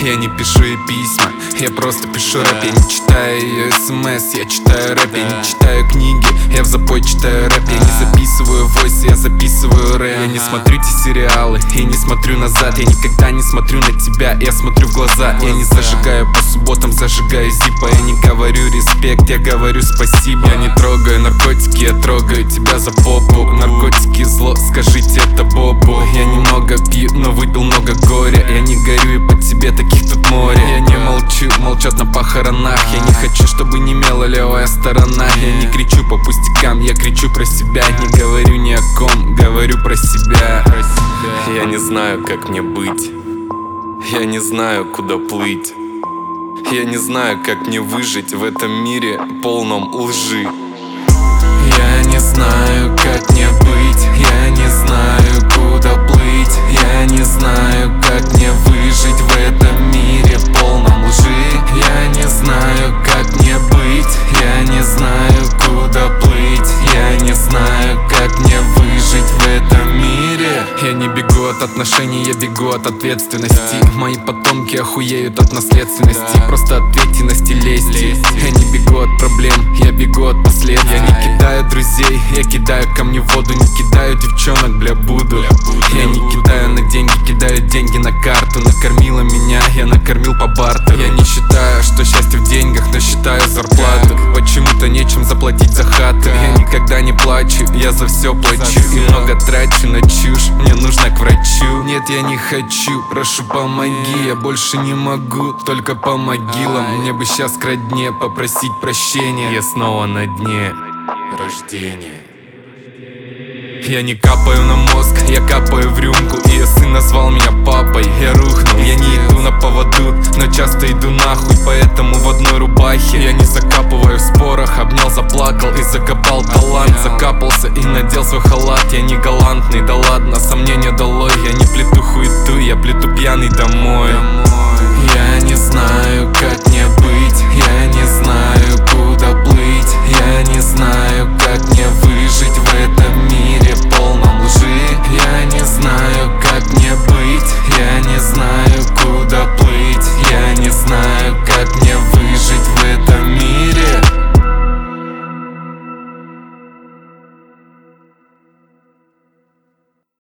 Я не пишу ей письма, я просто пишу рэп. Я не читаю ее смс, я читаю рэп. Я не читаю книги, я в запой читаю рэп. Я не записываю войс, я записываю рэп. Я не смотрю те сериалы, я не смотрю назад. Я никогда не смотрю на тебя, я смотрю в глаза. Я не зажигаю по субботам, зажигаю зипа. Я не говорю респект, я говорю спасибо. Я не трогаю наркотики, я трогаю тебя за попу. Наркотики зло, скажите это Бобу. Я немного пью, но выпил много горя. Я не горю и по тебе таких тут море. Я не молчу, молчат на похоронах. Я не хочу, чтобы немела левая сторона. Я не кричу по пустякам, я кричу про себя. Не говорю ни о ком, говорю про себя. Я не знаю, как мне быть. Я не знаю, куда плыть. Я не знаю, как мне выжить в этом мире полном лжи. Я не знаю, как мне быть. Я не знаю, куда плыть. Я не знаю, как мне выжить в этом мире полном лжи. Я не знаю, как мне быть. Я не знаю, куда плыть. Я не знаю, как мне выжить в этом мире. Я не бегу от отношений, я бегу от ответственности. Мои потомки охуеют от наследственности. Просто ответьте на стилести. Я не бегу от проблем, я бегу от последствий. Я не кидаю друзей, я кидаю камни в воду. Не кидаю девчонок, бля, буду. Я не кидаю на деньги, кидаю деньги на карту. Накормила меня, я накормил по бартеру. Я не считаю, что счастье в деньгах, но считаю зарплату. Почему-то нечем заплатить за хату. Я никогда не плачу, я за все плачу. И много трачу на чушь, мне нужно к врачу. Нет, я не хочу, прошу помоги. Я больше не могу, только по могилам. Мне бы сейчас к родне попросить прощения. Я снова на дне рождения. Я не капаю на мозг, я капаю в рюмку. Ее сын назвал меня папой, я рухнул. Я не иду на поводу, но часто иду нахуй. Поэтому в одной рубахе я не закапываю в спорах. Обнял, заплакал и закопал талант. Закапался и надел свой халат. Я не галантный, да ладно, сомнения долой. Я не плету хуету, я плету пьяный домой. Я не знаю, как мне быть. Я не знаю, куда плыть. Я не знаю,